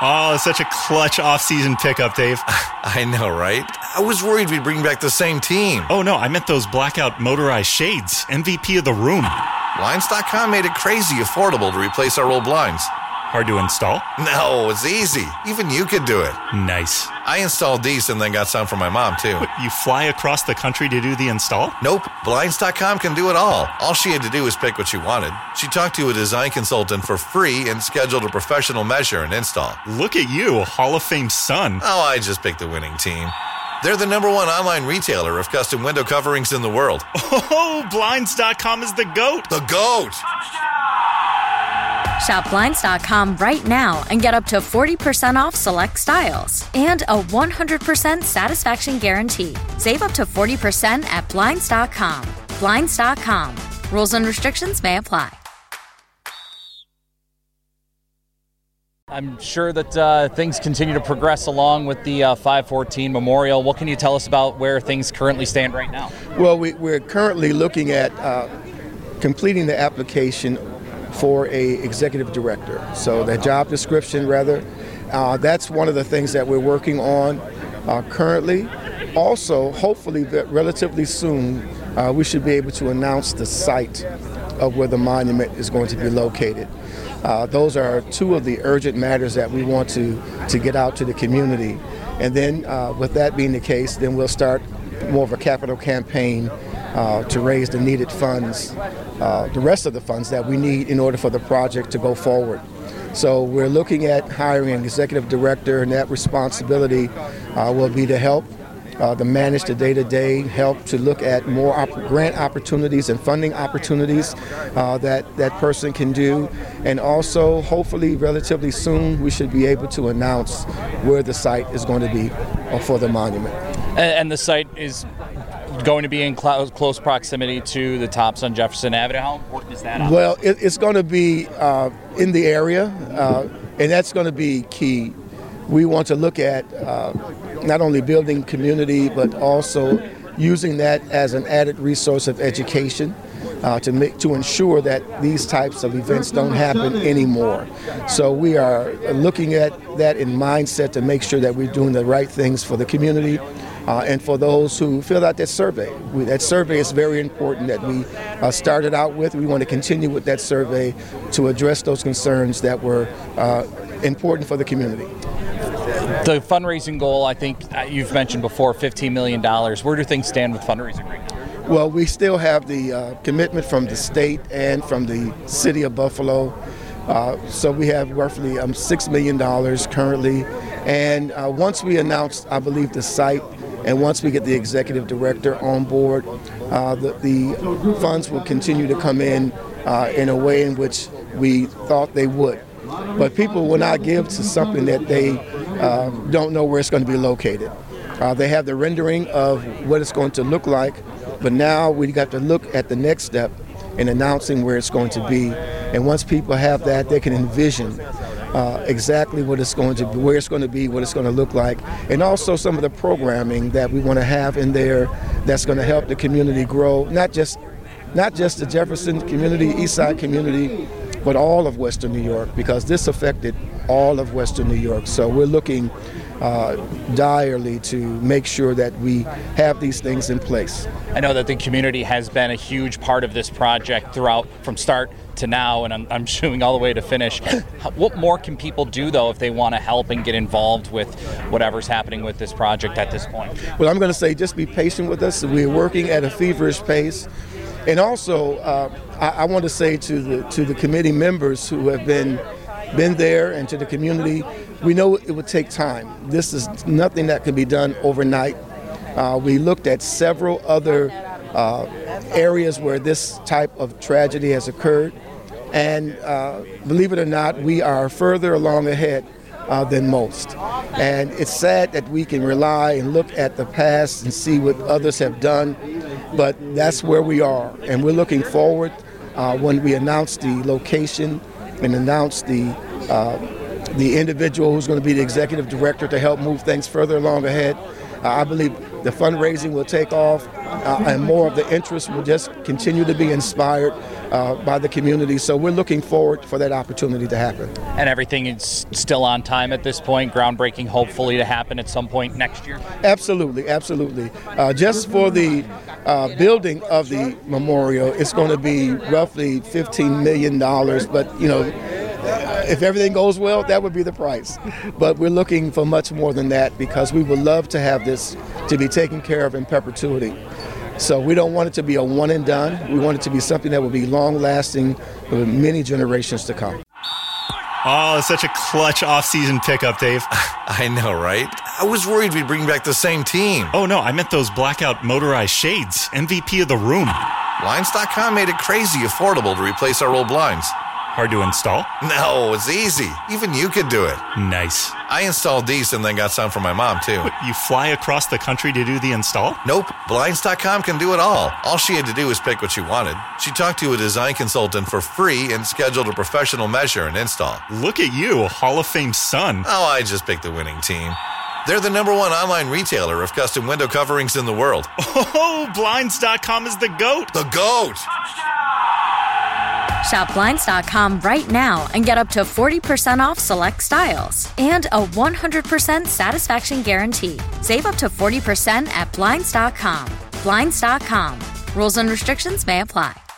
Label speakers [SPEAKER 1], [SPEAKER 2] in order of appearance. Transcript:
[SPEAKER 1] Oh, such a clutch off-season pickup, Dave.
[SPEAKER 2] I know, right? I was worried we'd bring back the same team.
[SPEAKER 1] Oh, no, I meant those blackout motorized shades. MVP of the room.
[SPEAKER 2] Blinds.com made it crazy affordable to replace our old blinds.
[SPEAKER 1] Hard to install?
[SPEAKER 2] No, it's easy. Even you could do it.
[SPEAKER 1] Nice.
[SPEAKER 2] I installed these and then got some for my mom, too.
[SPEAKER 1] What, you fly across the country to do the install?
[SPEAKER 2] Nope. Blinds.com can do it all. All she had to do was pick what she wanted. She talked to a design consultant for free and scheduled a professional measure and install.
[SPEAKER 1] Look at you, Hall of Fame son.
[SPEAKER 2] Oh, I just picked the winning team. They're the #1 online retailer of custom window coverings in the world.
[SPEAKER 1] Oh, Blinds.com is the GOAT.
[SPEAKER 2] The GOAT!
[SPEAKER 3] Shop Blinds.com right now and get up to 40% off select styles and a 100% satisfaction guarantee. Save up to 40% at Blinds.com. Blinds.com. Rules and restrictions may apply.
[SPEAKER 4] I'm sure that things continue to progress along with the 514 Memorial. What can you tell us about where things currently stand right now?
[SPEAKER 5] Well, we're currently looking at completing the application for a executive director. So the job description, rather, that's one of the things that we're working on currently. Also, hopefully, relatively soon, we should be able to announce the site of where the monument is going to be located. Those are two of the urgent matters that we want to get out to the community. And then with that being the case, then we'll start more of a capital campaign to raise the needed funds, the rest of the funds that we need in order for the project to go forward. So we're looking at hiring an executive director, and that responsibility will be to help to manage the day-to-day, help to look at more grant opportunities and funding opportunities that person can do. And also, hopefully, relatively soon, we should be able to announce where the site is going to be for the monument.
[SPEAKER 4] And the site is going to be in close proximity to the Tops on Jefferson Avenue. How important is that?
[SPEAKER 5] Well, it's going to be in the area, and that's going to be key. We want to look at not only building community, but also using that as an added resource of education to ensure that these types of events don't happen anymore. So we are looking at that in mindset to make sure that we're doing the right things for the community. And for those who fill out that survey. That survey is very important that we started out with. We want to continue with that survey to address those concerns that were important for the community.
[SPEAKER 4] The fundraising goal, I think you've mentioned before, $15 million. Where do things stand with fundraising right now?
[SPEAKER 5] Well, we still have the commitment from the state and from the city of Buffalo. So we have roughly $6 million currently. And once we announce, I believe, the site, and once we get the executive director on board, the funds will continue to come in a way in which we thought they would. But people will not give to something that they don't know where it's going to be located. They have the rendering of what it's going to look like, but now we got to look at the next step in announcing where it's going to be. And once people have that, they can envision exactly what it's going to be, where it's going to be, what it's going to look like, and also some of the programming that we want to have in there that's going to help the community grow, not just the Jefferson community, East Side community, but all of Western New York, because this affected all of Western New York. So we're looking direly to make sure that we have these things in place.
[SPEAKER 4] I know that the community has been a huge part of this project throughout, from start to now, and I'm shooting all the way to finish. What more can people do, though, if they want to help and get involved with whatever's happening with this project at this point?
[SPEAKER 5] Well, I'm going to say just be patient with us. We're working at a feverish pace. And also, I want to say to the committee members who have been there, and to the community, we know it would take time. This is nothing that can be done overnight. We looked at several other areas where this type of tragedy has occurred, and believe it or not, we are further along ahead than most. And it's sad that we can rely and look at the past and see what others have done, but that's where we are. And we're looking forward when we announce the location and announce the individual who's going to be the executive director to help move things further along ahead. I believe the fundraising will take off, and more of the interest will just continue to be inspired by the community. So we're looking forward for that opportunity to happen.
[SPEAKER 4] And everything is still on time at this point, groundbreaking hopefully to happen at some point next year?
[SPEAKER 5] Absolutely. Just for the building of the memorial, it's going to be roughly $15 million, but if everything goes well, that would be the price. But we're looking for much more than that because we would love to have this to be taken care of in perpetuity. So we don't want it to be a one and done. We want it to be something that will be long lasting for many generations to come.
[SPEAKER 1] Oh, it's such a clutch off-season pickup, Dave.
[SPEAKER 2] I know, right? I was worried we'd bring back the same team.
[SPEAKER 1] Oh, no, I meant those blackout motorized shades. MVP of the room.
[SPEAKER 2] Blinds.com made it crazy affordable to replace our old blinds.
[SPEAKER 1] Hard to install?
[SPEAKER 2] No, it's easy. Even you could do it.
[SPEAKER 1] Nice.
[SPEAKER 2] I installed these and then got some for my mom, too.
[SPEAKER 1] What, you fly across the country to do the install?
[SPEAKER 2] Nope. Blinds.com can do it all. All she had to do was pick what she wanted. She talked to a design consultant for free and scheduled a professional measure and install.
[SPEAKER 1] Look at you, Hall of Fame son.
[SPEAKER 2] Oh, I just picked the winning team. They're the #1 online retailer of custom window coverings in the world.
[SPEAKER 1] Oh, Blinds.com is the GOAT.
[SPEAKER 2] The GOAT!
[SPEAKER 3] Shop Blinds.com right now and get up to 40% off select styles and a 100% satisfaction guarantee. Save up to 40% at Blinds.com. Blinds.com. Rules and restrictions may apply.